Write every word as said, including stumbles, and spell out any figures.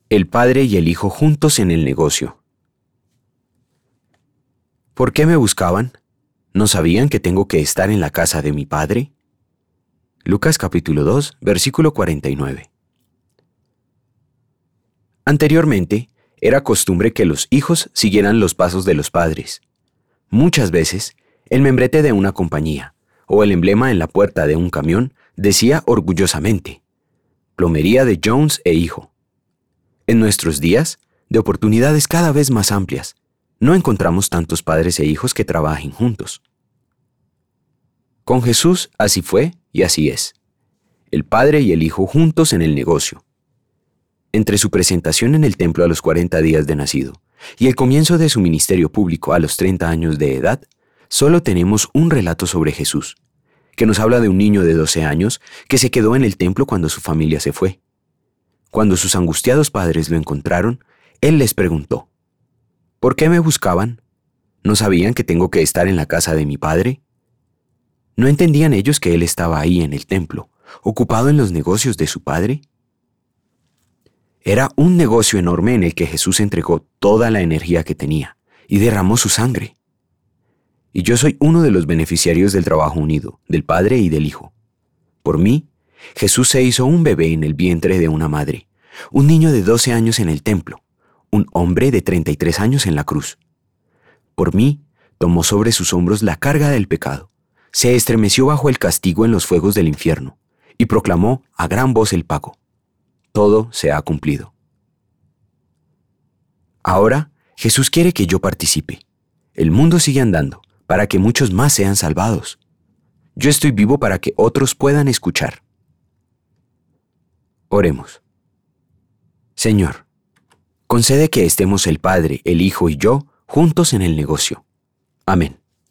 El padre y el hijo juntos en el negocio. ¿Por qué me buscaban? ¿No sabían que tengo que estar en la casa de mi padre? Lucas capítulo dos, versículo cuarenta y nueve. Anteriormente, era costumbre que los hijos siguieran los pasos de los padres. Muchas veces, el membrete de una compañía o el emblema en la puerta de un camión decía orgullosamente: Plomería de Jones e Hijo. En nuestros días, de oportunidades cada vez más amplias, no encontramos tantos padres e hijos que trabajen juntos. Con Jesús así fue y así es. El padre y el hijo juntos en el negocio. Entre su presentación en el templo a los cuarenta días de nacido y el comienzo de su ministerio público a los treinta años de edad, solo tenemos un relato sobre Jesús, que nos habla de un niño de doce años que se quedó en el templo cuando su familia se fue. Cuando sus angustiados padres lo encontraron, él les preguntó: ¿por qué me buscaban? ¿No sabían que tengo que estar en la casa de mi padre? ¿No entendían ellos que él estaba ahí en el templo, ocupado en los negocios de su padre? Era un negocio enorme en el que Jesús entregó toda la energía que tenía y derramó su sangre. Y yo soy uno de los beneficiarios del trabajo unido, del Padre y del Hijo. Por mí, Jesús se hizo un bebé en el vientre de una madre, un niño de doce años en el templo, un hombre de treinta y tres años en la cruz. Por mí, tomó sobre sus hombros la carga del pecado, se estremeció bajo el castigo en los fuegos del infierno y proclamó a gran voz el pago: todo se ha cumplido. Ahora, Jesús quiere que yo participe. El mundo sigue andando para que muchos más sean salvados. Yo estoy vivo para que otros puedan escuchar. Oremos. Señor, concede que estemos el Padre, el Hijo y yo juntos en el negocio. Amén.